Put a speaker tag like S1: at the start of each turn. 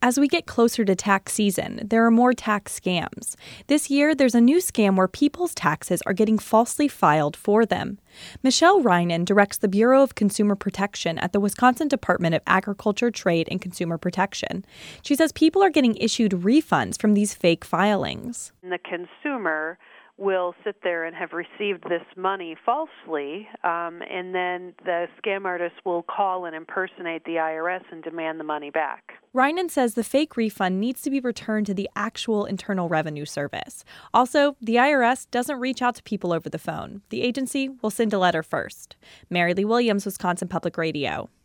S1: As we get closer to tax season, there are more tax scams. This year, there's a new scam where people's taxes are getting falsely filed for them. Michelle Reinen directs the Bureau of Consumer Protection at the Wisconsin Department of Agriculture, Trade, and Consumer Protection. She says people are getting issued refunds from these fake filings.
S2: The consumer will sit there and have received this money falsely, and then the scam artist will call and impersonate the IRS and demand the money back.
S1: Reinen says the fake refund needs to be returned to the actual Internal Revenue Service. Also, the IRS doesn't reach out to people over the phone. The agency will send a letter first. Mary Lee Williams, Wisconsin Public Radio.